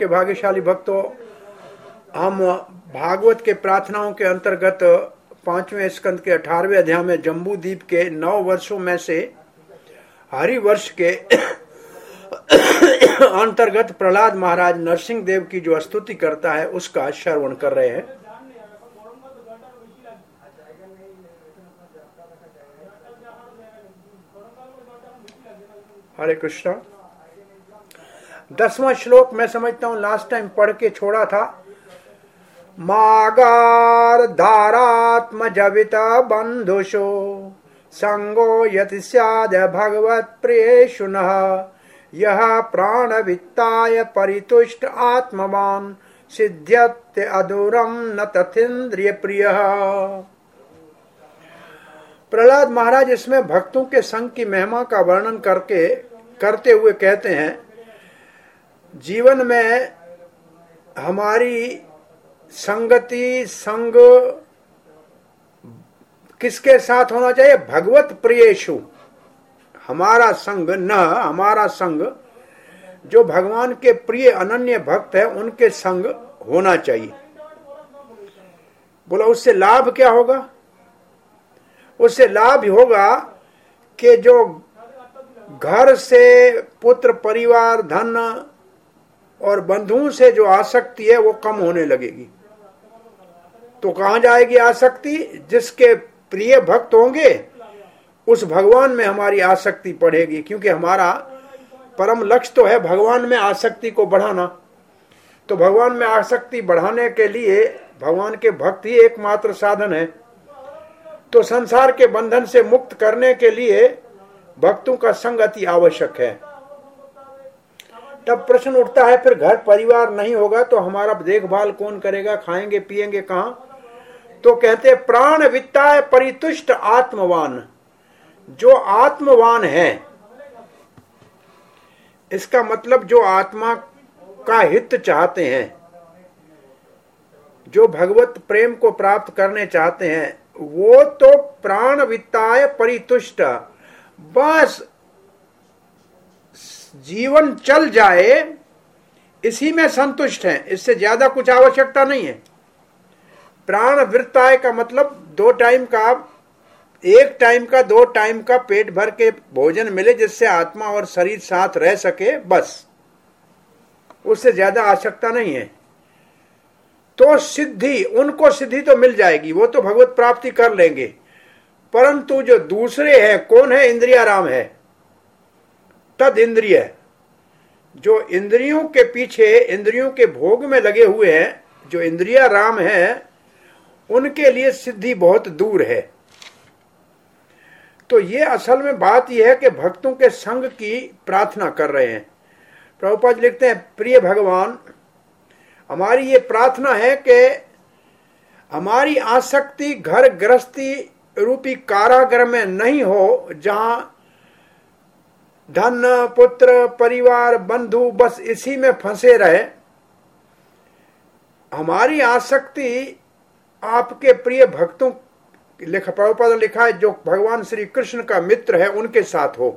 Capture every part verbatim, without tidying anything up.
के भाग्यशाली भक्तों, हम भागवत के प्रार्थनाओं के अंतर्गत पांचवें स्कंद के अठारहवें अध्याय में जम्बू द्वीप के नौ वर्षों में से हरि वर्ष के अंतर्गत प्रहलाद महाराज नरसिंह देव की जो स्तुति करता है उसका श्रवण कर रहे हैं। हरे कृष्णा। दसवां श्लोक मैं समझता हूं लास्ट टाइम पढ़ के छोड़ा था। मागार धारात्म जविता बंधुषो संगो यति स्याद भगवत प्रियेषु नः यह प्राणवित्ताय परितुष्ट आत्मवान सिद्ध्यते अधूरम न तथेन्द्रिय प्रिय। प्रहलाद महाराज इसमें भक्तों के संग की महिमा का वर्णन करके करते हुए कहते हैं, जीवन में हमारी संगति संग किसके साथ होना चाहिए? भगवत प्रियेषु। हमारा संग न हमारा संग जो भगवान के प्रिय अनन्य भक्त है उनके संग होना चाहिए। बोला उससे लाभ क्या होगा? उससे लाभ होगा कि जो घर से पुत्र परिवार धन और बंधुओं से जो आसक्ति है वो कम होने लगेगी। तो कहां जाएगी आसक्ति? जिसके प्रिय भक्त होंगे उस भगवान में हमारी आसक्ति बढ़ेगी, क्योंकि हमारा परम लक्ष्य तो है भगवान में आसक्ति को बढ़ाना। तो भगवान में आसक्ति बढ़ाने के लिए भगवान के भक्त ही एकमात्र साधन है। तो संसार के बंधन से मुक्त करने के लिए भक्तों का संग अति आवश्यक है। तब प्रश्न उठता है, फिर घर परिवार नहीं होगा तो हमारा देखभाल कौन करेगा? खाएंगे पिएंगे कहां? तो कहते प्राण वित्ताय परितुष्ट आत्मवान। जो आत्मवान है, इसका मतलब जो आत्मा का हित चाहते हैं, जो भगवत प्रेम को प्राप्त करने चाहते हैं, वो तो प्राण वित्ताय परितुष्ट, बस जीवन चल जाए इसी में संतुष्ट हैं, इससे ज्यादा कुछ आवश्यकता नहीं है। प्राण वृत्ताय का मतलब दो टाइम का, एक टाइम का दो टाइम का पेट भर के भोजन मिले जिससे आत्मा और शरीर साथ रह सके, बस उससे ज्यादा आवश्यकता नहीं है। तो सिद्धि, उनको सिद्धि तो मिल जाएगी, वो तो भगवत प्राप्ति कर लेंगे। परंतु जो दूसरे हैं, कौन है? इंद्रियाराम है। तद इंद्रिय, जो इंद्रियों के पीछे इंद्रियों के भोग में लगे हुए हैं, जो इंद्रियाराम है, उनके लिए सिद्धि बहुत दूर है। तो ये असल में बात यह है कि भक्तों के संग की प्रार्थना कर रहे हैं। प्रभुपाद लिखते हैं, प्रिय भगवान, हमारी ये प्रार्थना है कि हमारी आसक्ति घर गृहस्थी रूपी कारागृह में नहीं हो, जहां धन पुत्र परिवार बंधु बस इसी में फंसे रहे। हमारी आसक्ति आपके प्रिय भक्तों, लिखा प्रभुपाद ने लिखा है, जो भगवान श्री कृष्ण का मित्र है उनके साथ हो।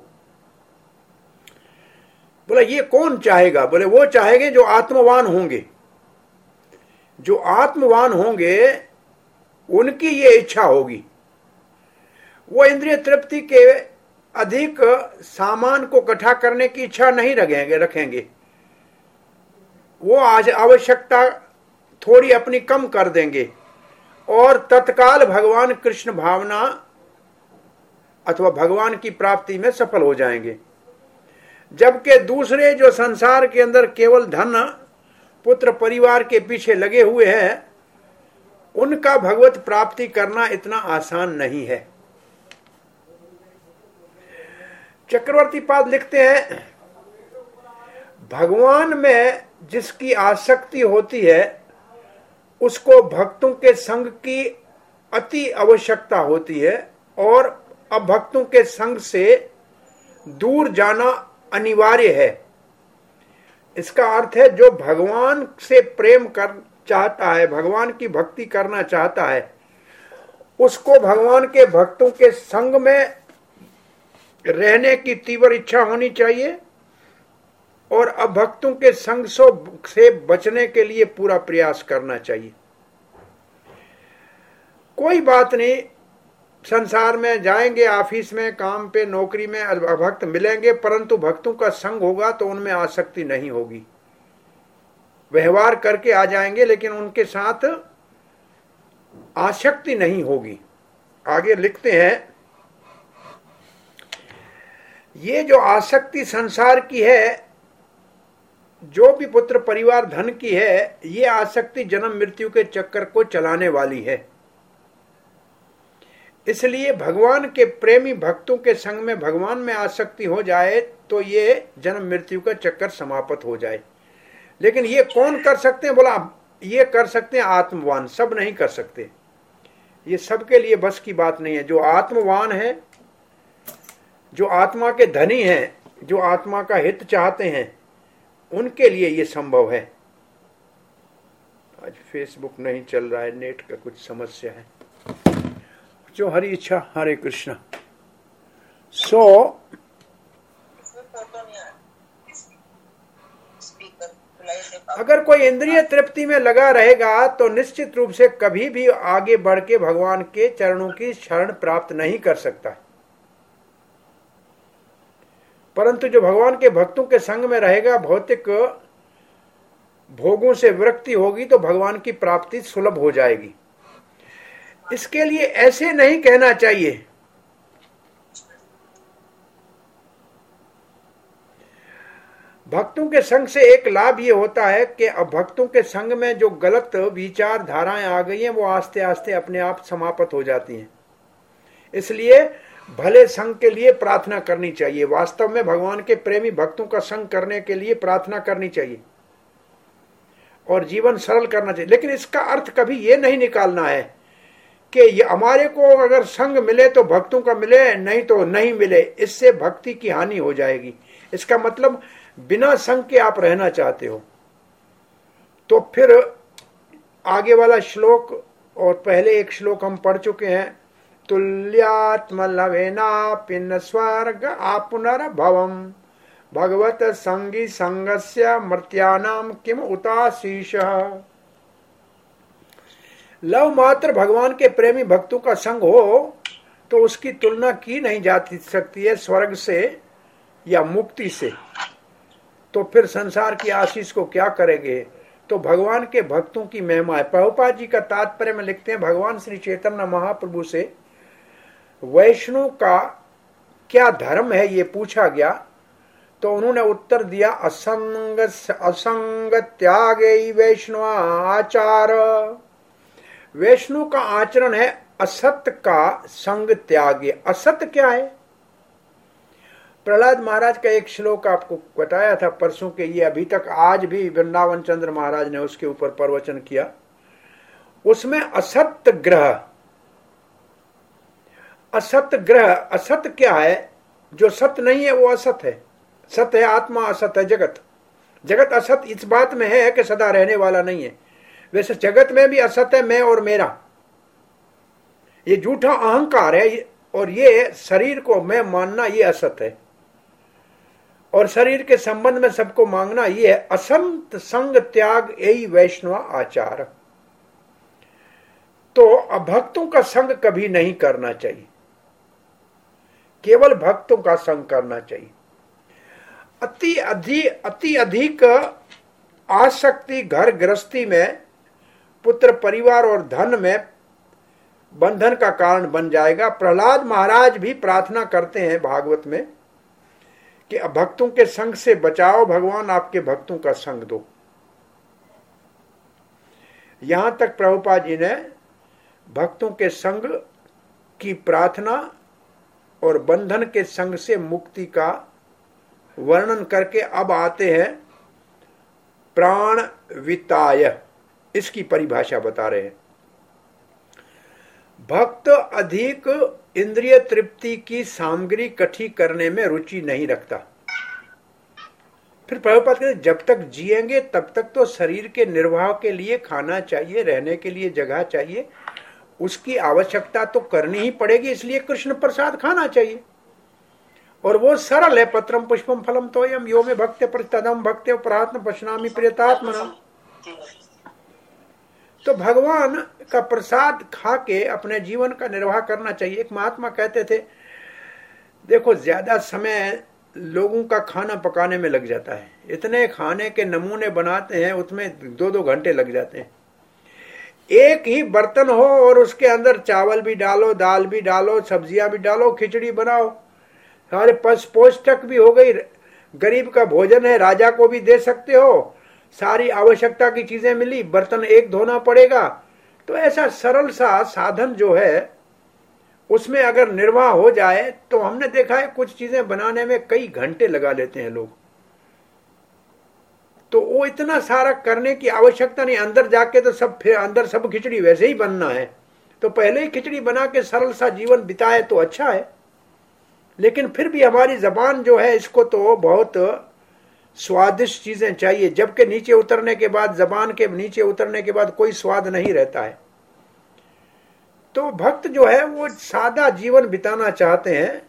बोला ये कौन चाहेगा? बोले वो चाहेंगे जो आत्मवान होंगे। जो आत्मवान होंगे उनकी ये इच्छा होगी। वो इंद्रिय तृप्ति के अधिक सामान को इकट्ठा करने की इच्छा नहीं रखेंगे रखेंगे वो आज आवश्यकता थोड़ी अपनी कम कर देंगे और तत्काल भगवान कृष्ण भावना अथवा भगवान की प्राप्ति में सफल हो जाएंगे। जबकि दूसरे जो संसार के अंदर केवल धन पुत्र परिवार के पीछे लगे हुए हैं, उनका भगवत प्राप्ति करना इतना आसान नहीं है। चक्रवर्ती पाद लिखते हैं, भगवान में जिसकी आसक्ति होती है उसको भक्तों के संग की अति आवश्यकता होती है और अभक्तों के संग से दूर जाना अनिवार्य है। इसका अर्थ है जो भगवान से प्रेम कर चाहता है, भगवान की भक्ति करना चाहता है, उसको भगवान के भक्तों के संग में रहने की तीव्र इच्छा होनी चाहिए और अभक्तों के संग से बचने के लिए पूरा प्रयास करना चाहिए। कोई बात नहीं, संसार में जाएंगे, ऑफिस में, काम पे, नौकरी में अभक्त मिलेंगे, परंतु भक्तों का संग होगा तो उनमें आसक्ति नहीं होगी। व्यवहार करके आ जाएंगे लेकिन उनके साथ आसक्ति नहीं होगी। आगे लिखते हैं, ये जो आसक्ति संसार की है, जो भी पुत्र परिवार धन की है, ये आसक्ति जन्म मृत्यु के चक्कर को चलाने वाली है। इसलिए भगवान के प्रेमी भक्तों के संग में भगवान में आसक्ति हो जाए तो ये जन्म मृत्यु का चक्कर समाप्त हो जाए। लेकिन ये कौन कर सकते हैं? बोला ये कर सकते हैं आत्मवान, सब नहीं कर सकते। ये सबके लिए बस की बात नहीं है। जो आत्मवान है, जो आत्मा के धनी हैं, जो आत्मा का हित चाहते हैं, उनके लिए ये संभव है। आज फेसबुक नहीं चल रहा है, नेट का कुछ समस्या है। जो हरि इच्छा, हरे कृष्णा। सो अगर कोई इंद्रिय तृप्ति में लगा रहेगा तो निश्चित रूप से कभी भी आगे बढ़ के भगवान के चरणों की शरण प्राप्त नहीं कर सकता। परंतु जो भगवान के भक्तों के संग में रहेगा, भौतिक भोगों से विरक्ति होगी तो भगवान की प्राप्ति सुलभ हो जाएगी। इसके लिए ऐसे नहीं कहना चाहिए। भक्तों के संग से एक लाभ ये होता है कि अब भक्तों के संग में जो गलत विचार धाराएं आ गई हैं वो आस्ते आस्ते अपने आप समाप्त हो जाती हैं। इसलिए भले संग के लिए प्रार्थना करनी चाहिए। वास्तव में भगवान के प्रेमी भक्तों का संग करने के लिए प्रार्थना करनी चाहिए और जीवन सरल करना चाहिए। लेकिन इसका अर्थ कभी ये नहीं निकालना है कि ये हमारे को अगर संग मिले तो भक्तों का मिले, नहीं तो नहीं मिले, इससे भक्ति की हानि हो जाएगी। इसका मतलब बिना संग के आप रहना चाहते हो तो फिर आगे वाला श्लोक और पहले एक श्लोक हम पढ़ चुके हैं, तुल्यात्मलवेना पिन स्वर्ग आपुनर्भवम भगवत संगी संगस्य मर्त्यानाम किम उताशीष। लव मात्र भगवान के प्रेमी भक्तों का संग हो तो उसकी तुलना की नहीं जा सकती है स्वर्ग से या मुक्ति से। तो फिर संसार की आशीष को क्या करेंगे? तो भगवान के भक्तों की महिमा है। प्रभुपाद जी का तात्पर्य में लिखते हैं, भगवान श्री चैतन्य महाप्रभु से वैष्णव का क्या धर्म है ये पूछा गया तो उन्होंने उत्तर दिया, असंग असंग त्यागे वैष्णव आचार। वैष्णव का आचरण है असत्य का संग त्यागे। असत्य क्या है? प्रहलाद महाराज का एक श्लोक आपको बताया था परसों के, ये अभी तक आज भी वृंदावन चंद्र महाराज ने उसके ऊपर प्रवचन किया। उसमें असत्य ग्रह, असत्य ग्रह, असत्य क्या है? जो सत्य नहीं है वो असत्य है। सत्य है आत्मा, असत्य है जगत। जगत असत्य इस बात में है कि सदा रहने वाला नहीं है। वैसे जगत में भी असत्य है मैं और मेरा, ये झूठा अहंकार है और ये शरीर को मैं मानना ये असत्य है। और शरीर के संबंध में सबको मांगना ये है असंत संग त्याग, यही वैष्णव आचार। तो अभक्तों का संग कभी नहीं करना चाहिए, केवल भक्तों का संग करना चाहिए। अति अधिक अति अधिक आसक्ति घर गृहस्थी में, पुत्र परिवार और धन में बंधन का कारण बन जाएगा। प्रहलाद महाराज भी प्रार्थना करते हैं भागवत में कि भक्तों के संग से बचाओ, भगवान आपके भक्तों का संग दो। यहां तक प्रभुपाद जी ने भक्तों के संग की प्रार्थना और बंधन के संग से मुक्ति का वर्णन करके अब आते हैं प्राण विताय, इसकी परिभाषा बता रहे हैं। भक्त अधिक इंद्रिय तृप्ति की सामग्री इकट्ठी करने में रुचि नहीं रखता। फिर प्रभुपाद कहते जब तक जिएंगे तब तक तो शरीर के निर्वाह के लिए खाना चाहिए, रहने के लिए जगह चाहिए, उसकी आवश्यकता तो करनी ही पड़ेगी। इसलिए कृष्ण प्रसाद खाना चाहिए। और वो सरल है। पत्रम पुष्पम फलम तोयम यो में भक्त्य प्रतदम भक्त्य प्रात्म पश्नामी प्रियतात्मना। तो भगवान का प्रसाद खा के अपने जीवन का निर्वाह करना चाहिए। एक महात्मा कहते थे, देखो ज्यादा समय लोगों का खाना पकाने में लग जाता है, इतने खाने के नमूने बनाते हैं उसमें दो दो घंटे लग जाते हैं। एक ही बर्तन हो और उसके अंदर चावल भी डालो, दाल भी डालो, सब्जियां भी डालो, खिचड़ी बनाओ, सारे पौष्टिक भी हो गई, गरीब का भोजन है, राजा को भी दे सकते हो, सारी आवश्यकता की चीजें मिली, बर्तन एक धोना पड़ेगा। तो ऐसा सरल सा साधन जो है उसमें अगर निर्वाह हो जाए तो हमने देखा है कुछ चीजें बनाने में कई घंटे लगा लेते हैं लोग। तो वो इतना सारा करने की आवश्यकता नहीं, अंदर जाके तो सब फिर अंदर सब खिचड़ी वैसे ही बनना है, तो पहले ही खिचड़ी बना के सरल सा जीवन बिताए तो अच्छा है। लेकिन फिर भी हमारी जबान जो है इसको तो बहुत स्वादिष्ट चीजें चाहिए, जबकि नीचे उतरने के बाद, जबान के नीचे उतरने के बाद कोई स्वाद नहीं रहता है। तो भक्त जो है वो सादा जीवन बिताना चाहते हैं।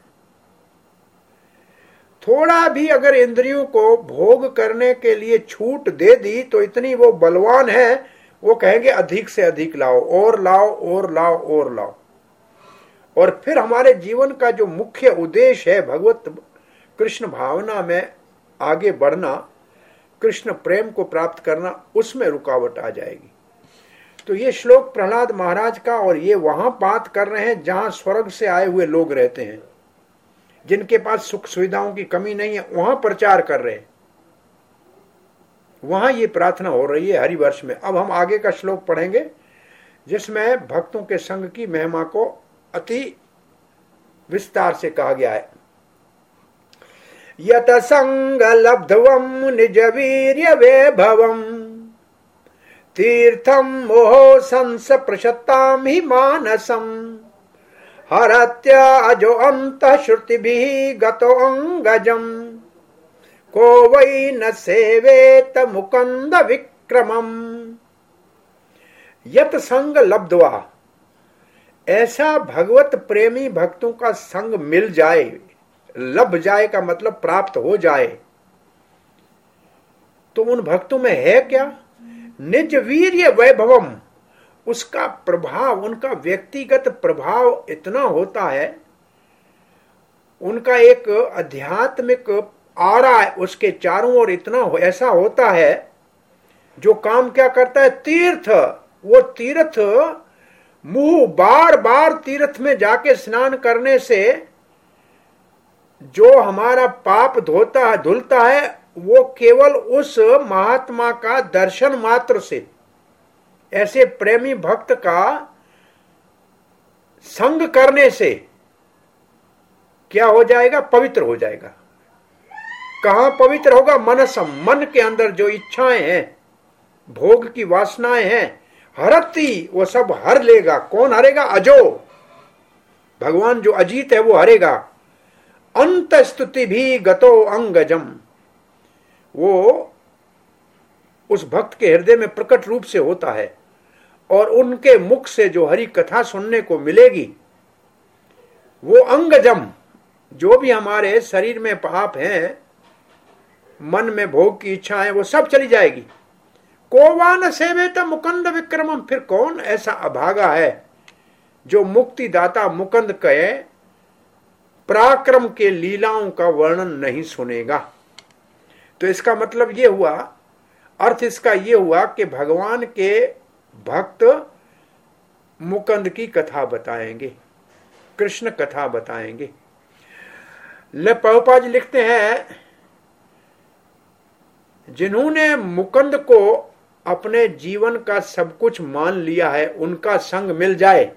थोड़ा भी अगर इंद्रियों को भोग करने के लिए छूट दे दी तो इतनी वो बलवान है, वो कहेंगे अधिक से अधिक लाओ, और लाओ और लाओ और लाओ। और फिर हमारे जीवन का जो मुख्य उद्देश्य है भगवत कृष्ण भावना में आगे बढ़ना, कृष्ण प्रेम को प्राप्त करना, उसमें रुकावट आ जाएगी। तो ये श्लोक प्रहलाद महाराज का, और ये वहां बात कर रहे हैं जहां स्वर्ग से आए हुए लोग रहते हैं, जिनके पास सुख सुविधाओं की कमी नहीं है, वहां प्रचार कर रहे हैं, वहां ये प्रार्थना हो रही है हरिवर्ष में। अब हम आगे का श्लोक पढ़ेंगे जिसमें भक्तों के संग की महिमा को अति विस्तार से कहा गया है। यत संग लब्धवम निज वीर्य वैभवम तीर्थम मोह संस प्रशताम ही मानसम हरत्या अजो अंत श्रुतिभिः गतो अंगजम को वै न सेवेत मुकुंद विक्रमम। यत संग लब्ध्वा, ऐसा भगवत प्रेमी भक्तों का संग मिल जाए, लभ जाए का मतलब प्राप्त हो जाए, तो उन भक्तों में है क्या? निज वीर्य वैभवम, उसका प्रभाव, उनका व्यक्तिगत प्रभाव इतना होता है, उनका एक आध्यात्मिक आरा उसके चारों ओर इतना हो, ऐसा होता है जो काम क्या करता है? तीर्थ, वो तीर्थ मुंह बार बार तीर्थ में जाके स्नान करने से जो हमारा पाप धोता है, धुलता है, वो केवल उस महात्मा का दर्शन मात्र से, ऐसे प्रेमी भक्त का संग करने से क्या हो जाएगा? पवित्र हो जाएगा। कहां पवित्र होगा? मनसम, मन के अंदर जो इच्छाएं हैं, भोग की वासनाएं हैं, हरती, वो सब हर लेगा। कौन हरेगा? अजो, भगवान जो अजीत है वो हरेगा। अंत स्तुति भी गतो अंगजम, वो उस भक्त के हृदय में प्रकट रूप से होता है, और उनके मुख से जो हरि कथा सुनने को मिलेगी, वो अंगजम, जो भी हमारे शरीर में पाप हैं, मन में भोग की इच्छा है, वो सब चली जाएगी। कोवान सेवेत मुकुंद विक्रमम, फिर कौन ऐसा अभागा है जो मुक्तिदाता मुकुंद के पराक्रम के लीलाओं का वर्णन नहीं सुनेगा? तो इसका मतलब ये हुआ, अर्थ इसका ये हुआ कि भगवान के भक्त मुकुंद की कथा बताएंगे, कृष्ण कथा बताएंगे। ले प्रभुपाद जी लिखते हैं, जिन्होंने मुकुंद को अपने जीवन का सब कुछ मान लिया है, उनका संग मिल जाए,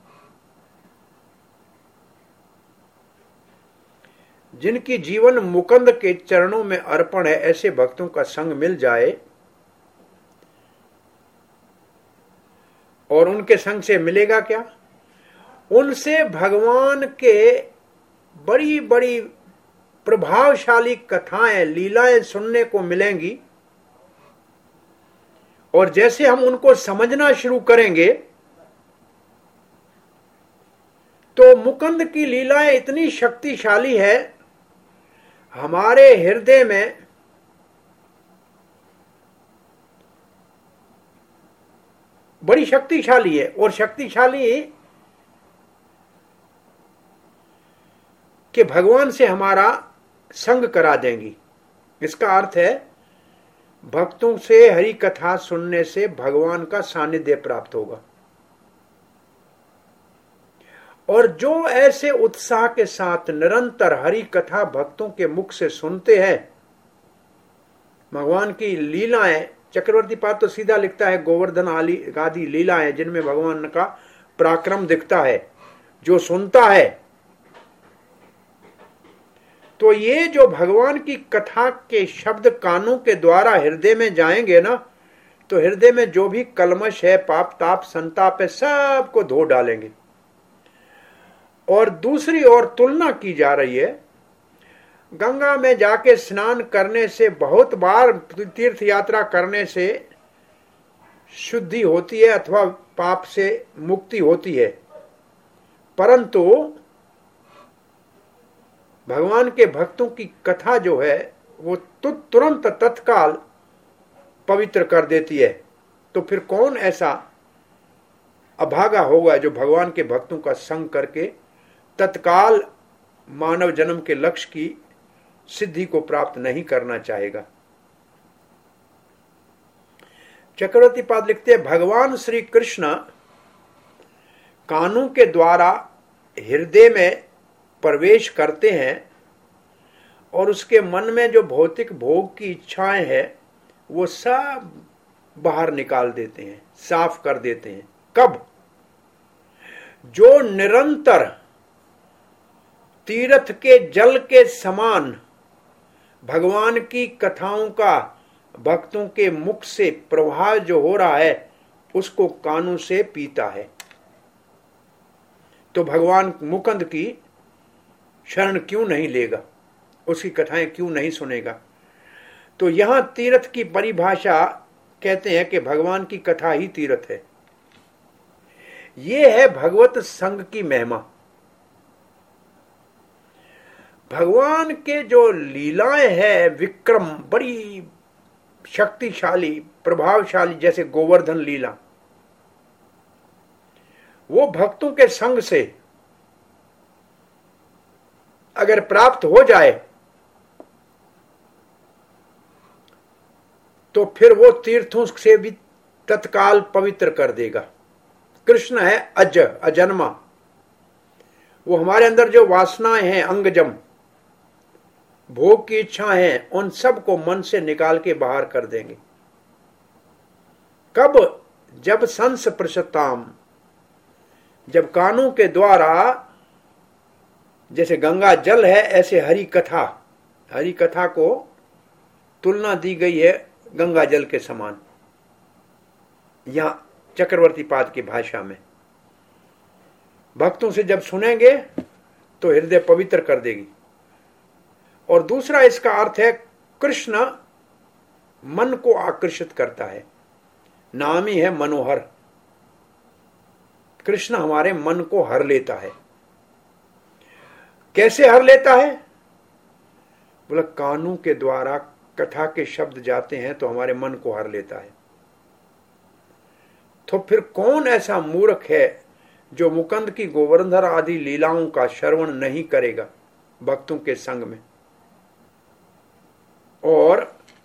जिनकी जीवन मुकुंद के चरणों में अर्पण है, ऐसे भक्तों का संग मिल जाए, और उनके संग से मिलेगा क्या? उनसे भगवान के बड़ी बड़ी प्रभावशाली कथाएं, लीलाएं सुनने को मिलेंगी, और जैसे हम उनको समझना शुरू करेंगे तो मुकुंद की लीलाएं इतनी शक्तिशाली है हमारे हृदय में बड़ी शक्तिशाली है, और शक्तिशाली कि भगवान से हमारा संग करा देंगी। इसका अर्थ है भक्तों से हरि कथा सुनने से भगवान का सानिध्य प्राप्त होगा। और जो ऐसे उत्साह के साथ निरंतर हरि कथा भक्तों के मुख से सुनते हैं, भगवान की लीलाएं, चक्रवर्ती पाद तो सीधा लिखता है गोवर्धन आदि आदि लीलाएं जिनमें भगवान का पराक्रम दिखता है, जो सुनता है, तो ये जो भगवान की कथा के शब्द कानों के द्वारा हृदय में जाएंगे ना, तो हृदय में जो भी कलमश है, पाप ताप संताप है, सबको धो डालेंगे। और दूसरी ओर तुलना की जा रही है, गंगा में जाके स्नान करने से, बहुत बार तीर्थ यात्रा करने से शुद्धि होती है अथवा पाप से मुक्ति होती है, परंतु भगवान के भक्तों की कथा जो है वो तो तुरंत तत्काल पवित्र कर देती है। तो फिर कौन ऐसा अभागा होगा जो भगवान के भक्तों का संग करके तत्काल मानव जन्म के लक्ष्य की सिद्धि को प्राप्त नहीं करना चाहेगा। चक्रवर्ती पाद लिखते हैं, भगवान श्री कृष्ण कानों के द्वारा हृदय में प्रवेश करते हैं और उसके मन में जो भौतिक भोग की इच्छाएं हैं वो सब बाहर निकाल देते हैं, साफ कर देते हैं। कब? जो निरंतर तीर्थ के जल के समान भगवान की कथाओं का भक्तों के मुख से प्रवाह जो हो रहा है उसको कानों से पीता है, तो भगवान मुकुंद की शरण क्यों नहीं लेगा, उसकी कथाएं क्यों नहीं सुनेगा। तो यहां तीर्थ की परिभाषा कहते हैं कि भगवान की कथा ही तीर्थ है। यह है भगवत संग की महिमा। भगवान के जो लीलाएं हैं विक्रम, बड़ी शक्तिशाली प्रभावशाली, जैसे गोवर्धन लीला, वो भक्तों के संग से अगर प्राप्त हो जाए तो फिर वो तीर्थों से भी तत्काल पवित्र कर देगा। कृष्ण है अज, अजन्मा, वो हमारे अंदर जो वासनाएं हैं, अंगजम भोग की इच्छा है, उन सब को मन से निकाल के बाहर कर देंगे। कब? जब संस प्रशताम, जब कानों के द्वारा, जैसे गंगा जल है ऐसे हरि कथा, हरि कथा को तुलना दी गई है गंगा जल के समान, यहां चक्रवर्ती पाद की भाषा में। भक्तों से जब सुनेंगे तो हृदय पवित्र कर देगी। और दूसरा इसका अर्थ है कृष्ण मन को आकर्षित करता है, नाम ही है मनोहर। कृष्ण हमारे मन को हर लेता है। कैसे हर लेता है? बोला कानों के द्वारा कथा के शब्द जाते हैं तो हमारे मन को हर लेता है। तो फिर कौन ऐसा मूर्ख है जो मुकुंद की गोवर्धन आदि लीलाओं का श्रवण नहीं करेगा भक्तों के संग में, और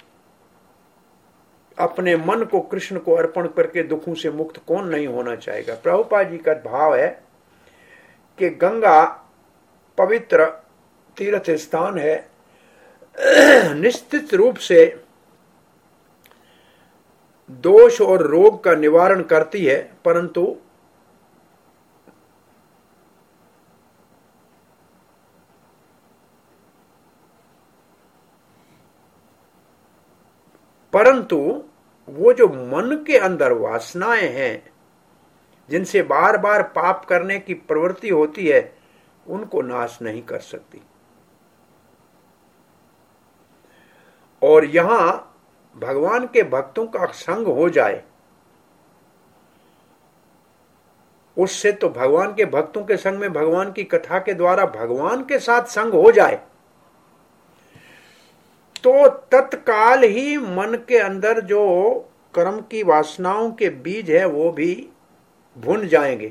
अपने मन को कृष्ण को अर्पण करके दुखों से मुक्त कौन नहीं होना चाहेगा। प्रभुपाद जी का भाव है कि गंगा पवित्र तीर्थ स्थान है, निश्चित रूप से दोष और रोग का निवारण करती है, परंतु परंतु वो जो मन के अंदर वासनाएं हैं जिनसे बार बार पाप करने की प्रवृत्ति होती है, उनको नाश नहीं कर सकती। और यहां भगवान के भक्तों का संग हो जाए, उससे तो भगवान के भक्तों के संग में भगवान की कथा के द्वारा भगवान के साथ संग हो जाए तो तत्काल ही मन के अंदर जो कर्म की वासनाओं के बीज है वो भी भुन जाएंगे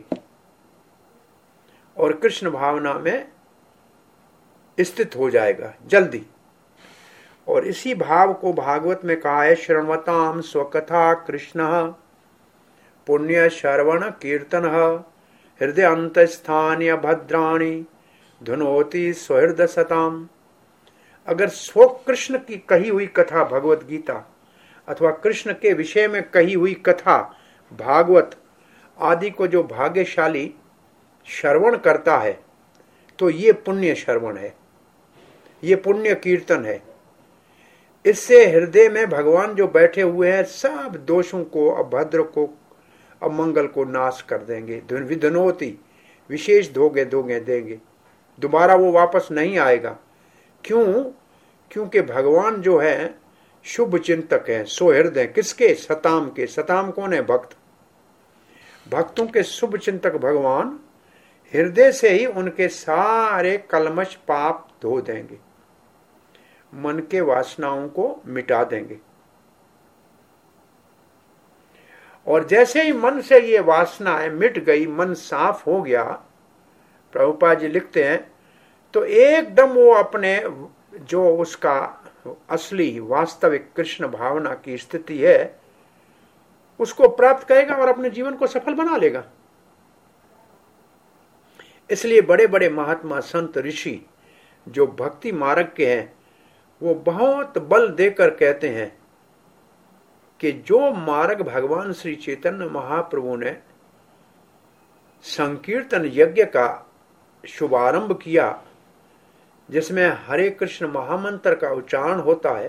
और कृष्ण भावना में स्थित हो जाएगा जल्दी। और इसी भाव को भागवत में कहा है, श्रृण्वताम स्वकथा कृष्ण पुण्य श्रवण कीर्तन हृदय अंतस्थान्य भद्राणी धुनोति स्वहृदय सताम। अगर स्व कृष्ण की कही हुई कथा भगवत गीता अथवा कृष्ण के विषय में कही हुई कथा भागवत आदि को जो भाग्यशाली श्रवण करता है तो ये पुण्य श्रवण है, ये पुण्य कीर्तन है। इससे हृदय में भगवान जो बैठे हुए हैं सब दोषों को, अभद्र को, अमंगल को नाश कर देंगे। विधनोति विशेष धोगे धोगे देंगे, दोबारा वो वापस नहीं आएगा। क्यों? क्योंकि भगवान जो है शुभ चिंतक है, सोहृदय। किसके? सताम के। सताम कौन है? भक्त। भक्तों के शुभ चिंतक भगवान हृदय से ही उनके सारे कलमश पाप धो देंगे, मन के वासनाओं को मिटा देंगे। और जैसे ही मन से ये वासनाएं मिट गई, मन साफ हो गया, प्रभुपाद जी लिखते हैं, तो एकदम वो अपने जो उसका असली वास्तविक कृष्ण भावना की स्थिति है उसको प्राप्त करेगा और अपने जीवन को सफल बना लेगा। इसलिए बड़े बड़े महात्मा संत ऋषि जो भक्ति मार्ग के हैं वो बहुत बल देकर कहते हैं कि जो मार्ग भगवान श्री चैतन्य महाप्रभु ने संकीर्तन यज्ञ का शुभारंभ किया, जिसमें हरे कृष्ण महामंत्र का उच्चारण होता है,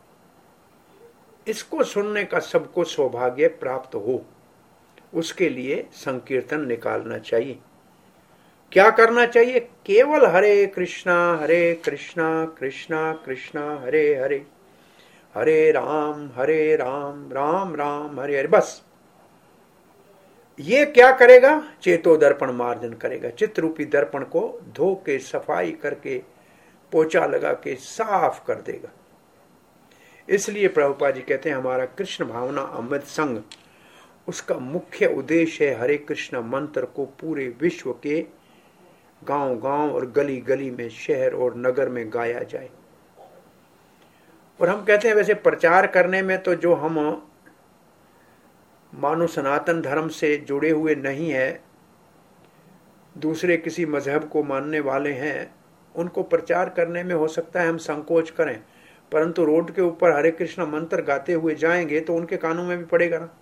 इसको सुनने का सबको सौभाग्य प्राप्त हो, उसके लिए संकीर्तन निकालना चाहिए। क्या करना चाहिए? केवल हरे कृष्णा हरे कृष्णा कृष्णा कृष्णा हरे हरे हरे राम हरे राम राम राम हरे हरे। बस ये क्या करेगा? चेतो दर्पण मार्जन करेगा। चित्त रूपी दर्पण को धो के सफाई करके पोछा लगा के साफ कर देगा। इसलिए प्रभुपाद जी कहते हैं हमारा कृष्ण भावना अमृत संग, उसका मुख्य उद्देश्य है हरे कृष्ण मंत्र को पूरे विश्व के गांव गांव और गली गली में, शहर और नगर में गाया जाए। और हम कहते हैं वैसे प्रचार करने में तो जो हम मानो सनातन धर्म से जुड़े हुए नहीं है, दूसरे किसी मजहब को मानने वाले हैं, उनको प्रचार करने में हो सकता है हम संकोच करें, परंतु रोड के ऊपर हरे कृष्ण मंत्र गाते हुए जाएंगे तो उनके कानों में भी पड़ेगा ना।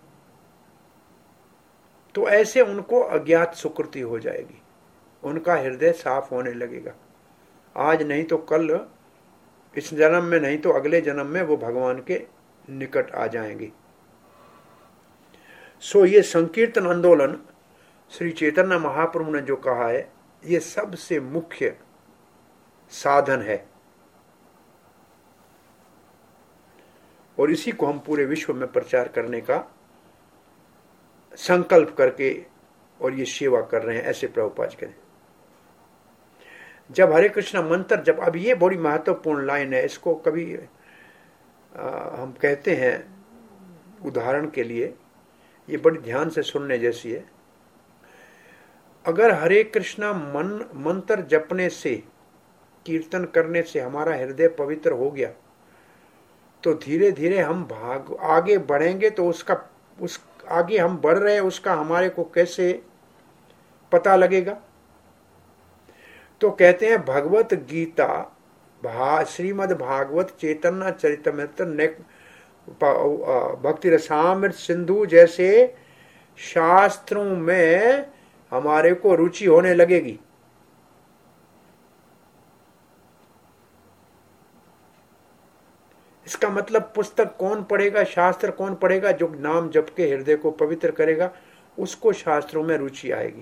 तो ऐसे उनको अज्ञात सुकृति हो जाएगी, उनका हृदय साफ होने लगेगा। आज नहीं तो कल, इस जन्म में नहीं तो अगले जन्म में वो भगवान के निकट आ जाएंगे। सो ये संकीर्तन आंदोलन श्री चैतन्य महाप्रभु ने जो कहा है, ये सबसे मुख्य साधन है और इसी को हम पूरे विश्व में प्रचार करने का संकल्प करके और ये सेवा कर रहे हैं। ऐसे प्रभुपाद करें। जब हरे कृष्ण मंत्र, जब अब ये बड़ी महत्वपूर्ण लाइन है, इसको कभी आ, हम कहते हैं उदाहरण के लिए, ये बड़ी ध्यान से सुनने जैसी है। अगर हरे कृष्ण मन मंत्र जपने से, कीर्तन करने से हमारा हृदय पवित्र हो गया तो धीरे धीरे हम भाग आगे बढ़ेंगे। तो उसका उस आगे हम बढ़ रहे हैं उसका हमारे को कैसे पता लगेगा? तो कहते हैं भगवत गीता, भा श्रीमद् भागवत चैतन्य चरितमृत, भक्ति रसामृत सिंधु जैसे शास्त्रों में हमारे को रुचि होने लगेगी। इसका मतलब पुस्तक कौन पढ़ेगा, शास्त्र कौन पढ़ेगा? जो नाम जप के हृदय को पवित्र करेगा, उसको शास्त्रों में रुचि आएगी।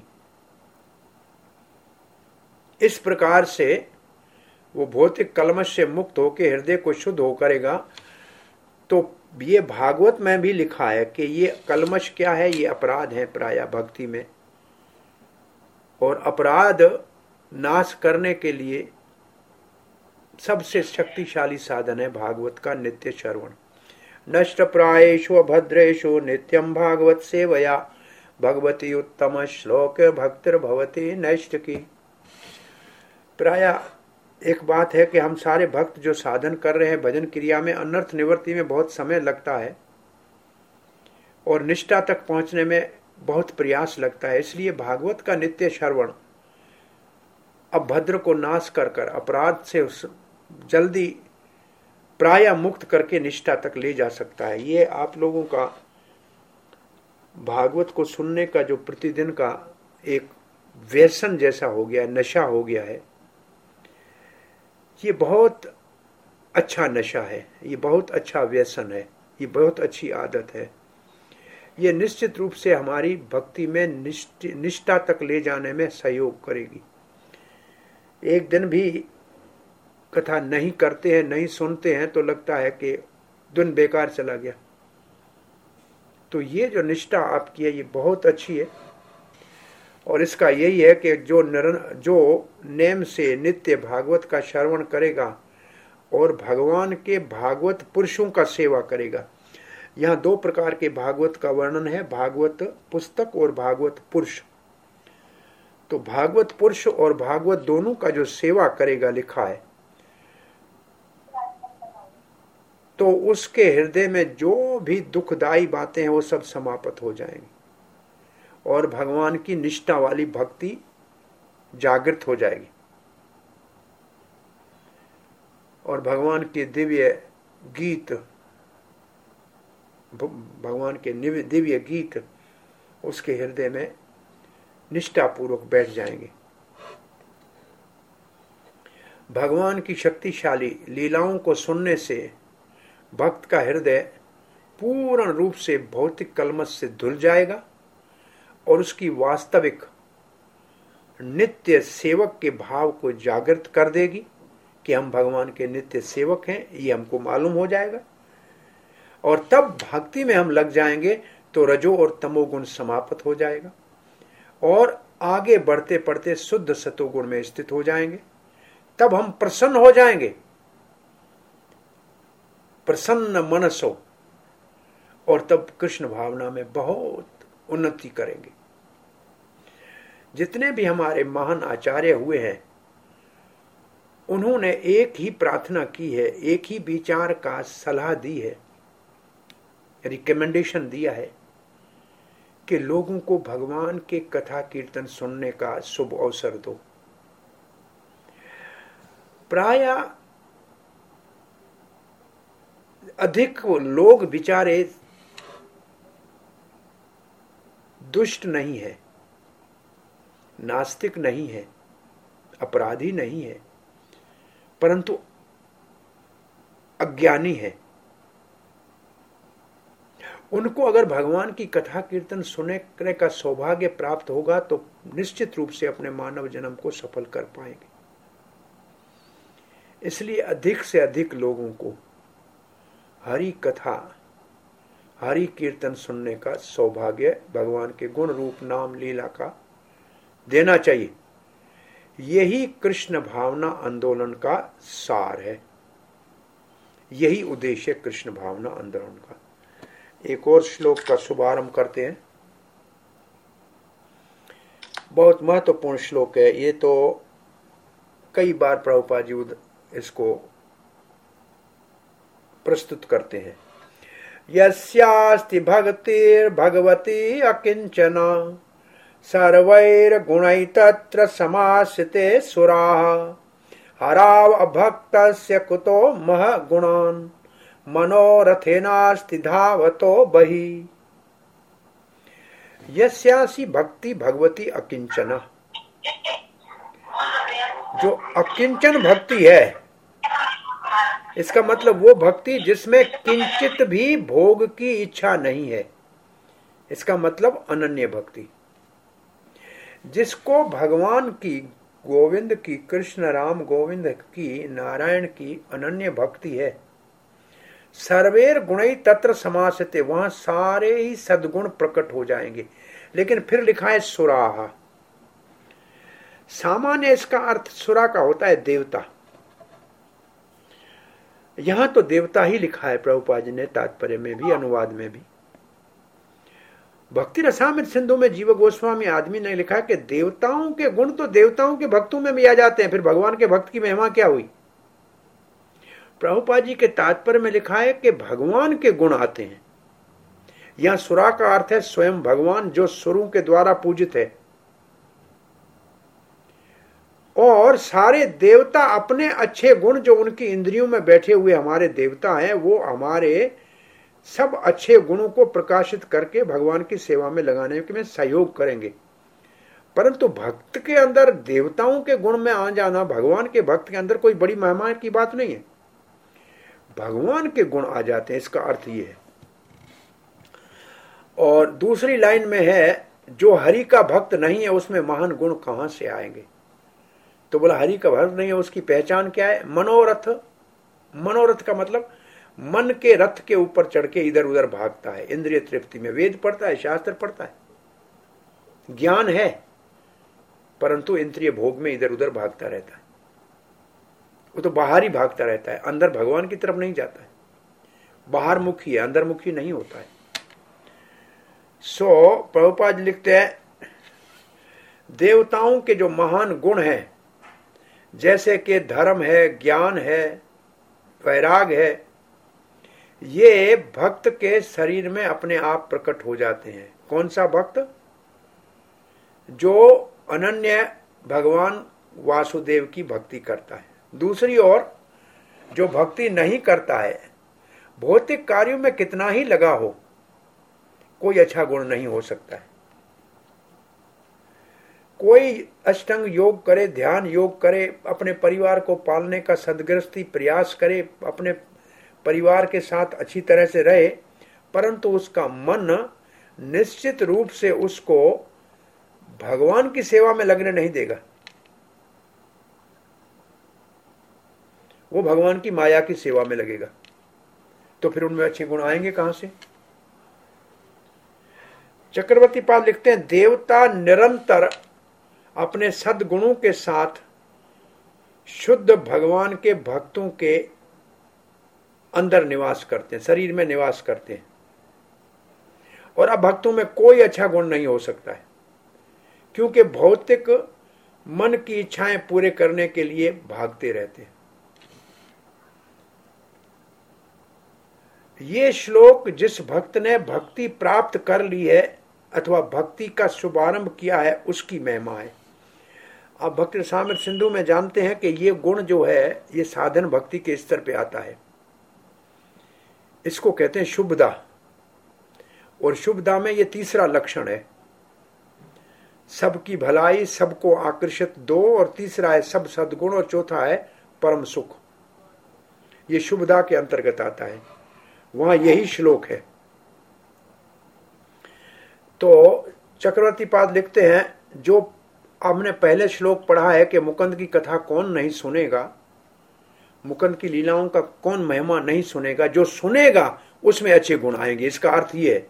इस प्रकार से वो भौतिक कलमश से मुक्त होकर हृदय को शुद्ध हो करेगा। तो ये भागवत में भी लिखा है कि ये कलमश क्या है? ये अपराध है प्राय भक्ति में, और अपराध नाश करने के लिए सबसे शक्तिशाली साधन है भागवत का नित्य श्रवण। नष्ट प्रायेषु भद्रेषु नित्यम भागवत सेवया भगवती उत्तम श्लोक भक्तिर भवती नष्ट की। प्राय एक बात है कि हम सारे भक्त जो साधन कर रहे हैं भजन क्रिया में, अनर्थ निवृत्ति में बहुत समय लगता है और निष्ठा तक पहुंचने में बहुत प्रयास लगता है। इसलिए भागवत का नित्य श्रवण अभद्र को नाश कर कर अपराध से उस जल्दी प्राय मुक्त करके निष्ठा तक ले जा सकता है। ये आप लोगों का भागवत को सुनने का जो प्रतिदिन का एक व्यसन जैसा हो गया, नशा हो गया है, ये बहुत अच्छा नशा है, ये बहुत अच्छा व्यसन है, ये बहुत अच्छी आदत है। ये निश्चित रूप से हमारी भक्ति में निष्ठा तक ले जाने में सहयोग करेगी। एक दिन भी कथा नहीं करते हैं, नहीं सुनते हैं तो लगता है कि दिन बेकार चला गया। तो ये जो निष्ठा आपकी है ये बहुत अच्छी है और इसका यही है कि जो नर जो नेम से नित्य भागवत का श्रवण करेगा और भगवान के भागवत पुरुषों का सेवा करेगा। यहाँ दो प्रकार के भागवत का वर्णन है, भागवत पुस्तक और भागवत पुरुष। तो भागवत पुरुष और भागवत दोनों का जो सेवा करेगा लिखा है, तो उसके हृदय में जो भी दुखदायी बातें हैं वो सब समाप्त हो जाएंगी और भगवान की निष्ठा वाली भक्ति जागृत हो जाएगी और भगवान के दिव्य गीत भगवान के दिव्य गीत उसके हृदय में निष्ठापूर्वक बैठ जाएंगे। भगवान की शक्तिशाली लीलाओं को सुनने से भक्त का हृदय पूर्ण रूप से भौतिक कलमश से धुल जाएगा और उसकी वास्तविक नित्य सेवक के भाव को जागृत कर देगी कि हम भगवान के नित्य सेवक हैं, ये हमको मालूम हो जाएगा। और तब भक्ति में हम लग जाएंगे तो रजो और तमोगुण समाप्त हो जाएगा और आगे बढ़ते बढ़ते शुद्ध सतोगुण में स्थित हो जाएंगे। तब हम प्रसन्न हो जाएंगे, प्रसन्न मनसो, और तब कृष्ण भावना में बहुत उन्नति करेंगे। जितने भी हमारे महान आचार्य हुए हैं उन्होंने एक ही प्रार्थना की है, एक ही विचार का सलाह दी है, रिकमेंडेशन दिया है कि लोगों को भगवान के कथा कीर्तन सुनने का शुभ अवसर दो। प्राय अधिक लोग बिचारे दुष्ट नहीं है, नास्तिक नहीं है, अपराधी नहीं है, परंतु अज्ञानी है। उनको अगर भगवान की कथा कीर्तन सुनने का सौभाग्य प्राप्त होगा तो निश्चित रूप से अपने मानव जन्म को सफल कर पाएंगे। इसलिए अधिक से अधिक लोगों को हरि कथा, हरि कीर्तन सुनने का सौभाग्य भगवान के गुण रूप नाम लीला का देना चाहिए। यही कृष्ण भावना आंदोलन का सार है, यही उद्देश्य कृष्ण भावना आंदोलन का। एक और श्लोक का शुभारंभ करते हैं। बहुत महत्वपूर्ण श्लोक है ये, तो कई बार प्रभुपाद जी इसको प्रस्तुत करते हैं। यस्यास्ति भक्तिर् भगवती अकिंचना सर्वैर गुणै तत्र समाश्रिते सुराः हराव अभक्तस्य कुतो मह गुणान् मनोरथेनास्ति धावतो बहि। यस्यासि भक्ति भगवती अकिंचना, जो अकिंचन भक्ति है इसका मतलब वो भक्ति जिसमें किंचित भी भोग की इच्छा नहीं है। इसका मतलब अनन्य भक्ति, जिसको भगवान की, गोविंद की, कृष्ण राम गोविंद की, नारायण की अनन्य भक्ति है। सर्वेर गुणै तत्र समासते, वहां सारे ही सद्गुण प्रकट हो जाएंगे। लेकिन फिर लिखा है सुराहा। सामान्य इसका अर्थ सुरा का होता है देवता, यहां तो देवता ही लिखा है प्रभुपाद जी ने, तात्पर्य में भी अनुवाद में भी। भक्ति रसामृत सिंधु में जीव गोस्वामी आदमी ने लिखा कि देवताओं के गुण तो देवताओं के भक्तों में भी आ जाते हैं, फिर भगवान के भक्त की महिमा क्या हुई। प्रभुपाद जी के तात्पर्य में लिखा है कि भगवान के गुण आते हैं। यहां सुरा का अर्थ है स्वयं भगवान, जो सुरों के द्वारा पूजित है। और सारे देवता अपने अच्छे गुण, जो उनकी इंद्रियों में बैठे हुए हमारे देवता हैं, वो हमारे सब अच्छे गुणों को प्रकाशित करके भगवान की सेवा में लगाने में सहयोग करेंगे। परंतु भक्त के अंदर देवताओं के गुण में आ जाना भगवान के भक्त के अंदर कोई बड़ी महिमा की बात नहीं है। भगवान के गुण आ जाते हैं, इसका अर्थ ये है। और दूसरी लाइन में है, जो हरि का भक्त नहीं है उसमें महान गुण कहां से आएंगे। तो बोला हरि का भक्त नहीं है, उसकी पहचान क्या है? मनोरथ। मनोरथ का मतलब मन के रथ के ऊपर चढ़ के इधर उधर भागता है इंद्रिय तृप्ति में। वेद पढ़ता है, शास्त्र पढ़ता है, ज्ञान है, परंतु इंद्रिय भोग में इधर उधर भागता रहता है। वो तो बाहर ही भागता रहता है, अंदर भगवान की तरफ नहीं जाता है। बाहर मुखी है, अंदर मुखी नहीं होता है। सो प्रभुपाद लिखते हैं, देवताओं के जो महान गुण हैं, जैसे कि धर्म है, ज्ञान है, वैराग है, ये भक्त के शरीर में अपने आप प्रकट हो जाते हैं। कौन सा भक्त? जो अनन्य भगवान वासुदेव की भक्ति करता है। दूसरी ओर जो भक्ति नहीं करता है, भौतिक कार्यों में कितना ही लगा हो, कोई अच्छा गुण नहीं हो सकता है। कोई अष्टांग योग करे, ध्यान योग करे, अपने परिवार को पालने का सदगृहस्थी प्रयास करे, अपने परिवार के साथ अच्छी तरह से रहे, परंतु उसका मन निश्चित रूप से उसको भगवान की सेवा में लगने नहीं देगा। वो भगवान की माया की सेवा में लगेगा। तो फिर उनमें अच्छे गुण आएंगे कहां से? चक्रवर्ती पाल लिखते हैं, देवता निरंतर अपने सद्गुणों के साथ शुद्ध भगवान के भक्तों के अंदर निवास करते हैं, शरीर में निवास करते हैं। और अब भक्तों में कोई अच्छा गुण नहीं हो सकता है, क्योंकि भौतिक मन की इच्छाएं पूरे करने के लिए भागते रहते हैं। ये श्लोक जिस भक्त ने भक्ति प्राप्त कर ली है अथवा भक्ति का शुभारंभ किया है, उसकी महिमा है। अब भक्ति रसामृत सिंधु में जानते हैं कि ये गुण जो है, ये साधन भक्ति के स्तर पे आता है। इसको कहते हैं शुभदा। और शुभदा में ये तीसरा लक्षण है, सबकी भलाई, सबको आकर्षित दो, और तीसरा है सब सद्गुण, और चौथा है परम सुख। ये शुभदा के अंतर्गत आता है, वहां यही श्लोक है। तो चक्रवर्ती पाद लिखते हैं, जो हमने पहले श्लोक पढ़ा है कि मुकुंद की कथा कौन नहीं सुनेगा, मुकुंद की लीलाओं का कौन महिमा नहीं सुनेगा, जो सुनेगा उसमें अच्छे गुण आएंगे। इसका अर्थ ये है,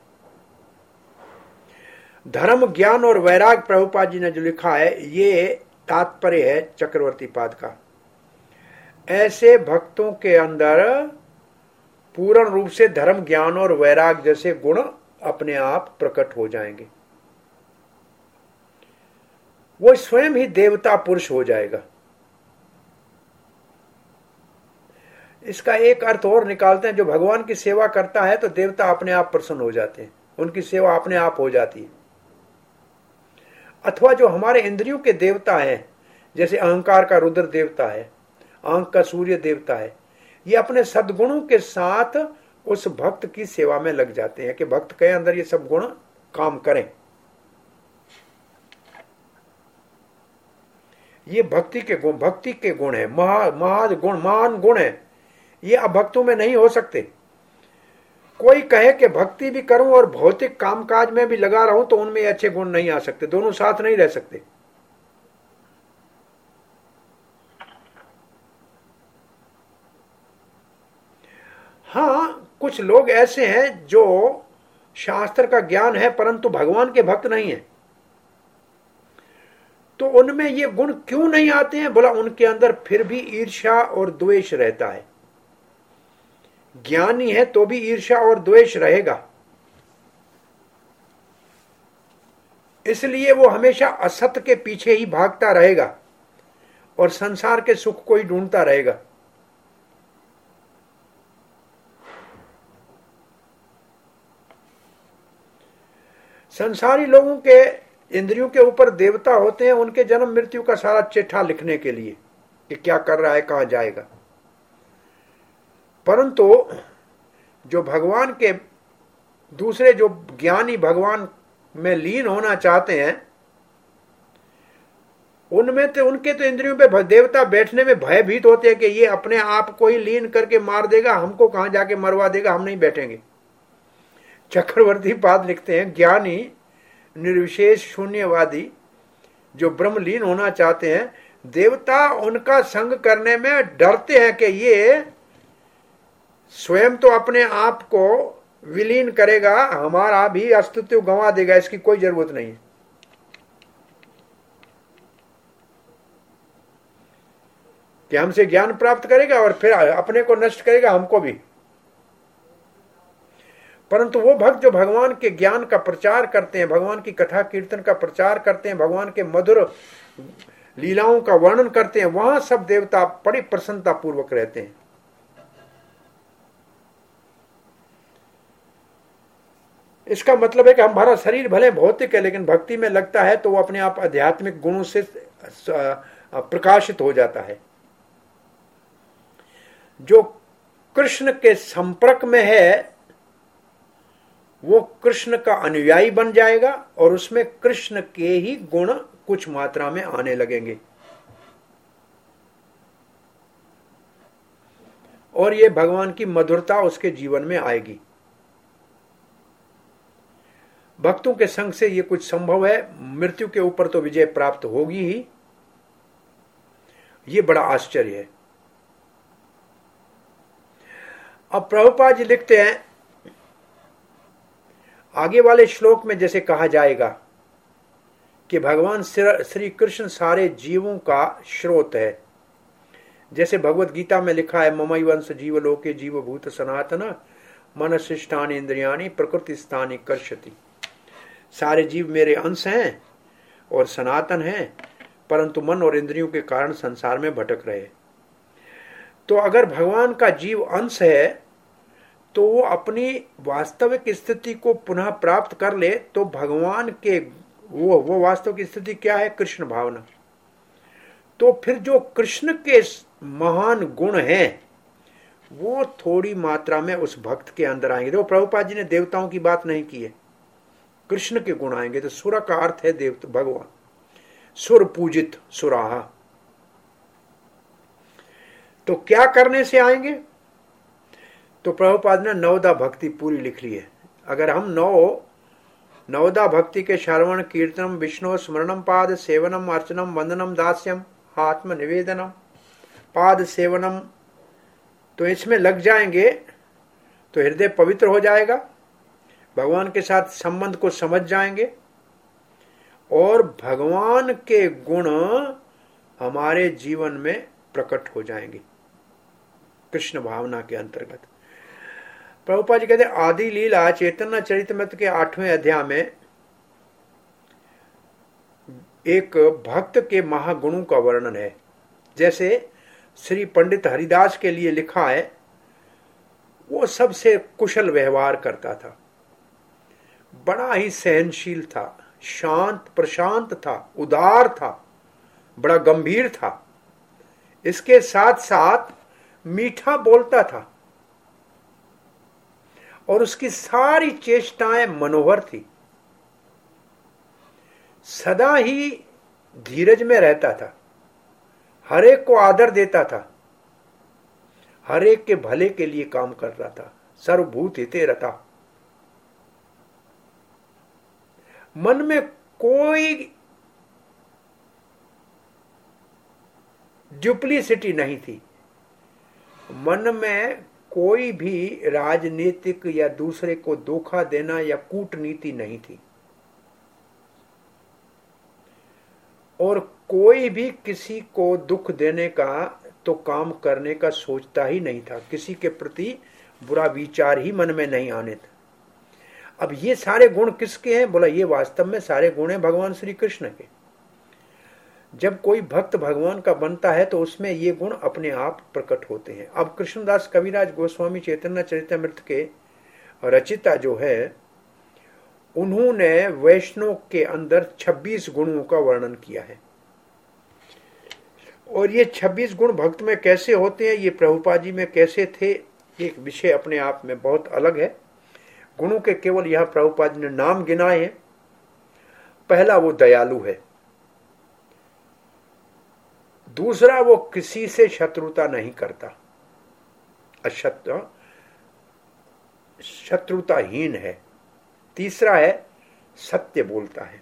धर्म, ज्ञान और वैराग प्रभुपाद जी ने जो लिखा है, ये तात्पर्य है चक्रवर्ती पाद का। ऐसे भक्तों के अंदर पूर्ण रूप से धर्म, ज्ञान और वैराग जैसे गुण अपने आप प्रकट हो जाएंगे। वो स्वयं ही देवता पुरुष हो जाएगा। इसका एक अर्थ और निकालते हैं, जो भगवान की सेवा करता है तो देवता अपने आप प्रसन्न हो जाते हैं, उनकी सेवा अपने आप हो जाती है। अथवा जो हमारे इंद्रियों के देवता हैं, जैसे अहंकार का रुद्र देवता है, आंख का सूर्य देवता है, ये अपने सद्गुणों के साथ उस भक्त की सेवा में लग जाते हैं कि भक्त के अंदर ये सब गुण काम करें। ये भक्ति के गुण, भक्ति के गुण है, महा महा गुण, महान गुण है। ये अब भक्तों में नहीं हो सकते। कोई कहे कि भक्ति भी करूं और भौतिक कामकाज में भी लगा रहूं, तो उनमें अच्छे गुण नहीं आ सकते, दोनों साथ नहीं रह सकते। हाँ, कुछ लोग ऐसे हैं जो शास्त्र का ज्ञान है परंतु भगवान के भक्त नहीं है, तो उनमें ये गुण क्यों नहीं आते हैं? बोला, उनके अंदर फिर भी ईर्ष्या और द्वेष रहता है। ज्ञानी है तो भी ईर्ष्या और द्वेष रहेगा, इसलिए वो हमेशा असत्य के पीछे ही भागता रहेगा और संसार के सुख को ही ढूंढता रहेगा। संसारी लोगों के इंद्रियों के ऊपर देवता होते हैं उनके जन्म मृत्यु का सारा चिट्ठा लिखने के लिए कि क्या कर रहा है, कहां जाएगा। परंतु जो भगवान के दूसरे जो ज्ञानी भगवान में लीन होना चाहते हैं, उनमें तो उनके तो इंद्रियों पे देवता बैठने में भयभीत होते हैं कि ये अपने आप को ही लीन करके मार देगा, हमको कहां जाके मरवा देगा, हम नहीं बैठेंगे। चक्रवर्ती पाद लिखते हैं, ज्ञानी निर्विशेष शून्यवादी जो ब्रह्मलीन होना चाहते हैं, देवता उनका संग करने में डरते हैं कि ये स्वयं तो अपने आप को विलीन करेगा, हमारा भी अस्तित्व गंवा देगा, इसकी कोई जरूरत नहीं है। कि हमसे ज्ञान प्राप्त करेगा और फिर अपने को नष्ट करेगा, हमको भी। परंतु वो भक्त जो भगवान के ज्ञान का प्रचार करते हैं, भगवान की कथा कीर्तन का प्रचार करते हैं, भगवान के मधुर लीलाओं का वर्णन करते हैं, वहां सब देवता बड़ी प्रसन्नता पूर्वक रहते हैं। इसका मतलब है कि हमारा शरीर भले भौतिक है लेकिन भक्ति में लगता है तो वो अपने आप आध्यात्मिक गुणों से प्रकाशित हो जाता है। जो कृष्ण के संपर्क में है वो कृष्ण का अनुयायी बन जाएगा और उसमें कृष्ण के ही गुण कुछ मात्रा में आने लगेंगे और ये भगवान की मधुरता उसके जीवन में आएगी। भक्तों के संग से ये कुछ संभव है, मृत्यु के ऊपर तो विजय प्राप्त होगी ही। ये बड़ा आश्चर्य है। अब प्रभुपाद जी लिखते हैं आगे वाले श्लोक में, जैसे कहा जाएगा कि भगवान श्री कृष्ण सारे जीवों का स्रोत है। जैसे भगवत गीता में लिखा है, ममई वंश जीवलोके जीवभूत सनातन मन शिष्टानि इंद्रियाणि प्रकृति स्थानी कर्षति। सारे जीव मेरे अंश हैं और सनातन हैं, परंतु मन और इंद्रियों के कारण संसार में भटक रहे। तो अगर भगवान का जीव अंश है तो वो अपनी वास्तविक स्थिति को पुनः प्राप्त कर ले तो भगवान के वो वो वास्तविक स्थिति क्या है? कृष्ण भावना। तो फिर जो कृष्ण के महान गुण हैं वो थोड़ी मात्रा में उस भक्त के अंदर आएंगे। देखो प्रभुपाद जी ने देवताओं की बात नहीं की है, कृष्ण के गुण आएंगे। तो सुर का अर्थ है देवता, भगवान, सुर पूजित, सुराहा। तो क्या करने से आएंगे? तो प्रभुपाद ने नवदा भक्ति पूरी लिख ली है। अगर हम नौ नवदा भक्ति के श्रवण कीर्तनम विष्णु स्मरणम पाद सेवनम अर्चनम वंदनम दास्यम आत्म निवेदनम पाद सेवनम, तो इसमें लग जाएंगे तो हृदय पवित्र हो जाएगा, भगवान के साथ संबंध को समझ जाएंगे और भगवान के गुण हमारे जीवन में प्रकट हो जाएंगे कृष्ण भावना के अंतर्गत। प्रभुपाद जी कहते हैं आदि लीला चैतन्य चरितमृत के आठवें अध्याय में एक भक्त के महागुणों का वर्णन है। जैसे श्री पंडित हरिदास के लिए लिखा है, वो सबसे कुशल व्यवहार करता था, बड़ा ही सहनशील था, शांत प्रशांत था, उदार था, बड़ा गंभीर था, इसके साथ साथ मीठा बोलता था और उसकी सारी चेष्टाएं मनोहर थी। सदा ही धीरज में रहता था, हर एक को आदर देता था, हर एक के भले के लिए काम कर रहा था, सर्वभूत हिते रता। मन में कोई डुप्लीसिटी नहीं थी, मन में कोई भी राजनीतिक या दूसरे को धोखा देना या कूटनीति नहीं थी और कोई भी किसी को दुख देने का तो काम करने का सोचता ही नहीं था, किसी के प्रति बुरा विचार ही मन में नहीं आने थे। अब ये सारे गुण किसके हैं? बोला ये वास्तव में सारे गुण हैं भगवान श्री कृष्ण के। जब कोई भक्त भगवान का बनता है तो उसमें ये गुण अपने आप प्रकट होते हैं। अब कृष्णदास कविराज गोस्वामी चैतन्य चरितमृत के रचिता जो है, उन्होंने वैष्णव के अंदर छब्बीस गुणों का वर्णन किया है। और ये छब्बीस गुण भक्त में कैसे होते हैं, ये प्रभुपाद जी में कैसे थे, एक विषय अपने आप में बहुत अलग है। गुणों के केवल यहां प्रभुपाद जी ने नाम गिनाए हैं। पहला वो दयालु है, दूसरा वो किसी से शत्रुता नहीं करता, अशत्रु शत्रुताहीन है, तीसरा है सत्य बोलता है,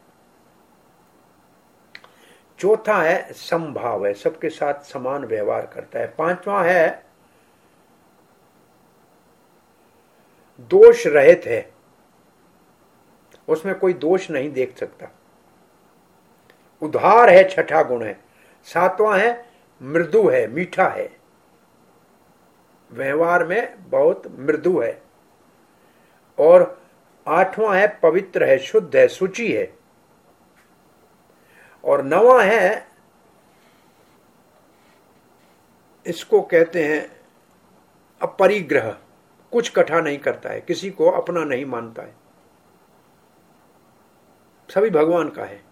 चौथा है समभाव है, सबके साथ समान व्यवहार करता है, पांचवा है दोष रहित है, उसमें कोई दोष नहीं देख सकता, उदार है, छठा गुण है, सातवां है मृदु है, मीठा है, व्यवहार में बहुत मृदु है, और आठवां है पवित्र है, शुद्ध है, शुचि है, और नवा है इसको कहते हैं अपरिग्रह, कुछ कठा नहीं करता है, किसी को अपना नहीं मानता है, सभी भगवान का है,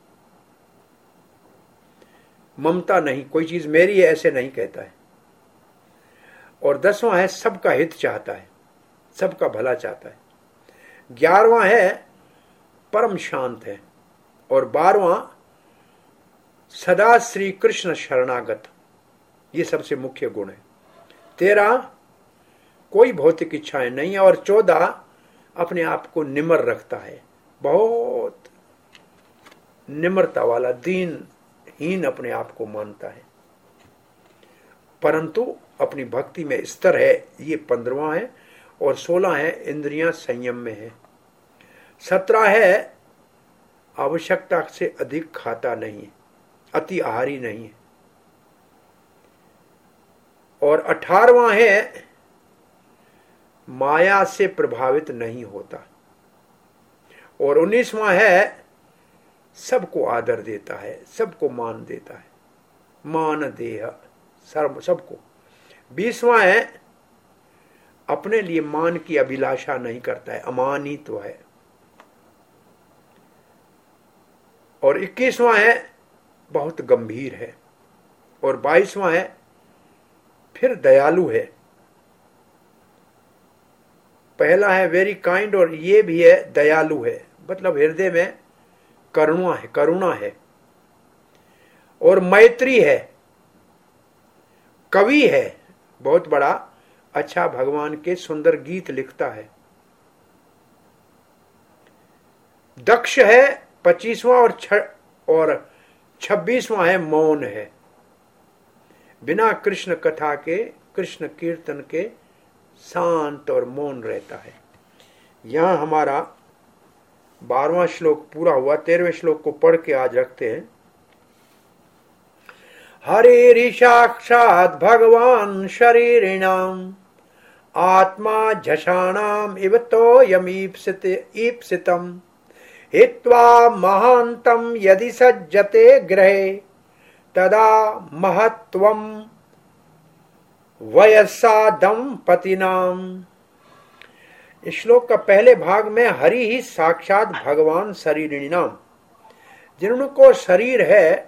ममता नहीं, कोई चीज मेरी है ऐसे नहीं कहता है, और दसवां है सबका हित चाहता है, सबका भला चाहता है, ग्यारहवां है परम शांत है, और बारहवां सदा श्री कृष्ण शरणागत, ये सबसे मुख्य गुण है, तेरह कोई भौतिक इच्छाएं नहीं है, और चौदह अपने आप को निमर रखता है, बहुत निम्रता वाला, दीन हीन अपने आप को मानता है, परंतु अपनी भक्ति में स्तर है, ये पंद्रवा है, और सोलह है इंद्रियां संयम में है, सत्रह है आवश्यकता से अधिक खाता नहीं है, अति आहारी नहीं है, और अठारहवां है माया से प्रभावित नहीं होता, और उन्नीसवां है सबको आदर देता है, सबको मान देता है, मान देह सर्व सबको, बीसवां है अपने लिए मान की अभिलाषा नहीं करता है, अमानित तो है, और इक्कीसवां है बहुत गंभीर है, और बाईसवां है फिर दयालु है, पहला है वेरी काइंड, और ये भी है दयालु है, मतलब हृदय में करुणा है, करुणा है, और मैत्री है, कवि है, बहुत बड़ा अच्छा भगवान के सुंदर गीत लिखता है, दक्ष है पच्चीसवां, और छ और छब्बीसवां है मौन है, बिना कृष्ण कथा के, कृष्ण कीर्तन के शांत और मौन रहता है। यहां हमारा बारहवां श्लोक पूरा हुआ, तेरहवें श्लोक को पढ़ के आज रखते हैं। हरिरि साक्षात् भगवान शरीरिणाम आत्मा झषाणाम इव तोयमीप्सित ईप्सितम् हित्वा महान्तम यदि सज्जते ग्रहे तदा महत्वम वयसा दंपतिनाम। इस श्लोक का पहले भाग में हरि ही साक्षात भगवान शरीरिणाम, जिनको शरीर है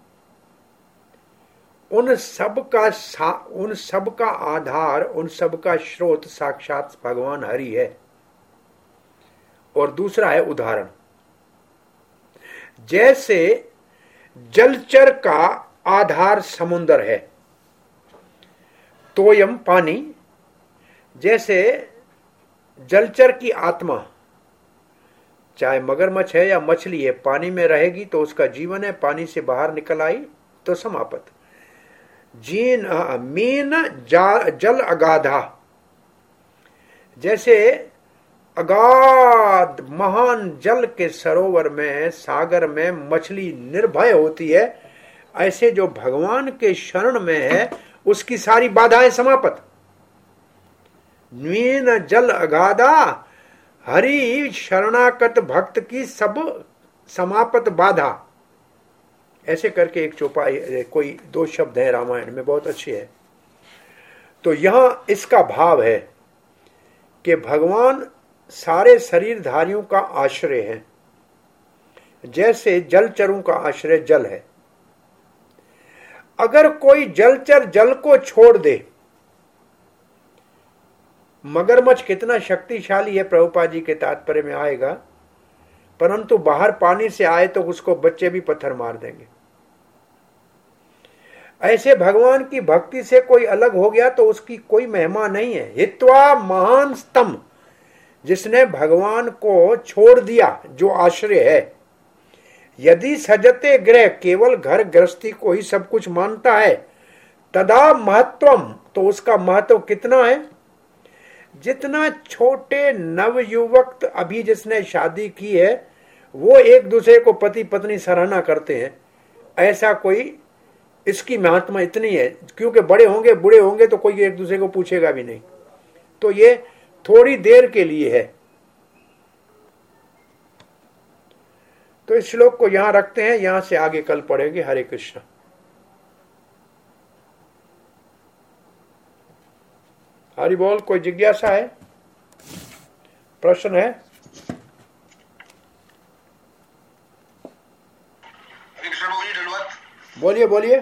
उन सब का सा, उन सब का आधार, उन सब का स्रोत साक्षात भगवान हरि है। और दूसरा है उदाहरण, जैसे जलचर का आधार समुद्र है, तोयम पानी, जैसे जलचर की आत्मा, चाहे मगरमच्छ है या मछली है, पानी में रहेगी तो उसका जीवन है, पानी से बाहर निकल आई तो समाप्त। जीन मीन जल अगाधा, जैसे अगाध महान जल के सरोवर में, सागर में मछली निर्भय होती है, ऐसे जो भगवान के शरण में है उसकी सारी बाधाएं समाप्त। न्वीन जल अगाधा, हरि शरणागत भक्त की सब समापत बाधा। ऐसे करके एक चौपाई, कोई दो शब्द है रामायण में, बहुत अच्छे है। तो यहां इसका भाव है कि भगवान सारे शरीरधारियों का आश्रय है, जैसे जलचरों का आश्रय जल है। अगर कोई जलचर जल को छोड़ दे, मगरमच्छ कितना शक्तिशाली है प्रभुपाद जी के तात्पर्य में आएगा, परंतु बाहर पानी से आए तो उसको बच्चे भी पत्थर मार देंगे। ऐसे भगवान की भक्ति से कोई अलग हो गया तो उसकी कोई महिमा नहीं है। हित्वा महान स्तम, जिसने भगवान को छोड़ दिया जो आश्रय है। यदि सजते ग्रह, केवल घर गृहस्थी को ही सब कुछ मानता है, तदा महत्वम, तो उसका महत्व कितना है। जितना छोटे नवयुवक अभी जिसने शादी की है वो एक दूसरे को पति पत्नी सराहना करते हैं, ऐसा कोई इसकी महात्मा इतनी है, क्योंकि बड़े होंगे बूढ़े होंगे तो कोई एक दूसरे को पूछेगा भी नहीं। तो ये थोड़ी देर के लिए है। तो इस श्लोक को यहां रखते हैं, यहां से आगे कल पढ़ेंगे। हरे कृष्ण। हरि बोल। कोई जिज्ञासा है, प्रश्न है? बोलिए बोलिए।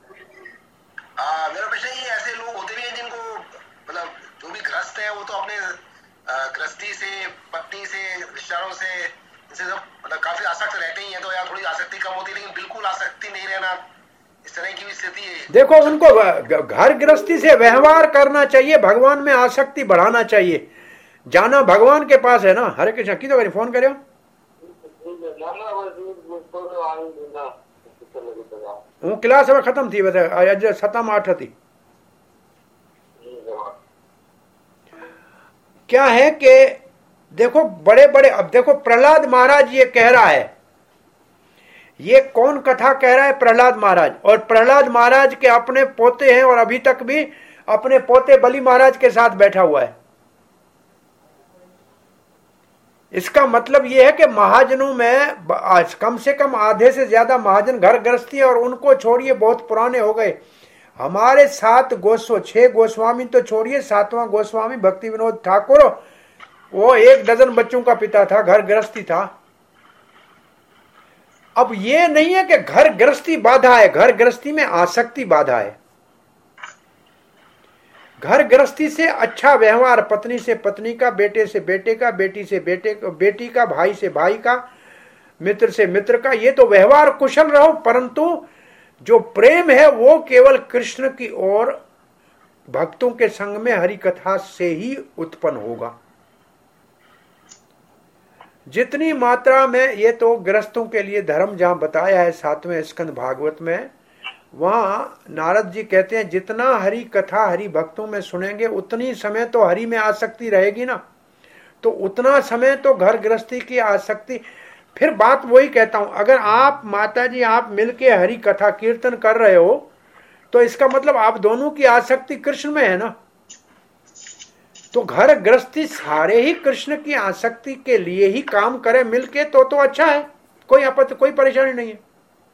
मेरा प्रश्न ये, ऐसे लोग होते भी हैं जिनको मतलब जो भी ग्रस्त है वो तो अपने गृहस्थी से, पत्नी से, रिश्तेदारों से, इनसे सब मतलब काफी आसक्त रहते ही हैं, तो यार थोड़ी आसक्ति कम होती है, लेकिन बिल्कुल आसक्ति नहीं रहना, इस तरह की भी स्थिति है। देखो, उनको घर गृहस्थी से व्यवहार करना चाहिए, भगवान में आसक्ति बढ़ाना चाहिए। जाना भगवान के पास है ना। हरे कृष्ण। की तो फोन करो, हूँ क्लास में खत्म थी, वैसे अज सतम आठ थी। क्या है कि देखो बड़े बड़े, अब देखो प्रहलाद महाराज ये कह रहा है, ये कौन कथा कह रहा है? प्रहलाद महाराज। और प्रहलाद महाराज के अपने पोते हैं और अभी तक भी अपने पोते बलि महाराज के साथ बैठा हुआ है। इसका मतलब यह है कि महाजनों में आज कम से कम आधे से ज्यादा महाजन घर गृहस्थी है, और उनको छोड़िए बहुत पुराने हो गए। हमारे सात गोस्व छह गोस्वामी तो छोड़िए, सातवां गोस्वामी भक्ति विनोद ठाकुर, वो एक डजन बच्चों का पिता था, घर गृहस्थी था। अब ये नहीं है कि घर गृहस्थी बाधा है, घर गृहस्थी में आसक्ति बाधा है। घर गृहस्थी से अच्छा व्यवहार, पत्नी से पत्नी का, बेटे से बेटे का, बेटी से बेटे का, बेटी का, भाई से भाई का, मित्र से मित्र का, ये तो व्यवहार कुशल रहो, परंतु जो प्रेम है वो केवल कृष्ण की ओर भक्तों के संग में हरि कथा से ही उत्पन्न होगा। जितनी मात्रा में, ये तो गृहस्थों के लिए धर्म जहां बताया है सातवें स्कंद भागवत में, वहां नारद जी कहते हैं जितना हरि कथा हरि भक्तों में सुनेंगे उतनी समय तो हरि में आसक्ति रहेगी ना, तो उतना समय तो घर गृहस्थी की आसक्ति। फिर बात वही कहता हूं, अगर आप माता जी आप मिलके हरि कथा कीर्तन कर रहे हो तो इसका मतलब आप दोनों की आसक्ति कृष्ण में है ना। तो घर गृहस्थी सारे ही कृष्ण की आसक्ति के लिए ही काम करें मिलके तो तो अच्छा है, कोई आपत्ति कोई परेशानी नहीं है।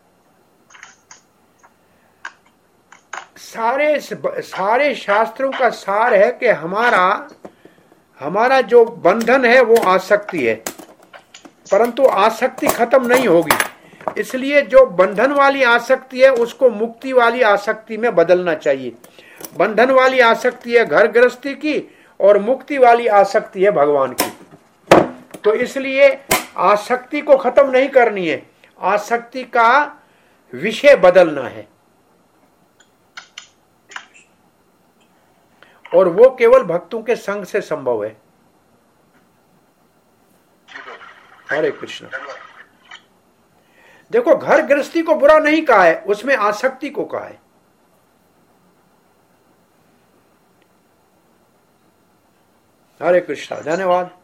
सारे सारे शास्त्रों का सार है कि हमारा हमारा जो बंधन है वो आसक्ति है, परंतु आसक्ति खत्म नहीं होगी। इसलिए जो बंधन वाली आसक्ति है उसको मुक्ति वाली आसक्ति में बदलना चाहिए। बंधन वाली आसक्ति है घर गृहस्थी की और मुक्ति वाली आसक्ति है भगवान की। तो इसलिए आसक्ति को खत्म नहीं करनी है, आसक्ति का विषय बदलना है, और वो केवल भक्तों के संग से संभव है। हरे कृष्ण। देखो, घर गृहस्थी को बुरा नहीं कहा है, उसमें आसक्ति को कहा है। हरे कृष्ण। धन्यवाद।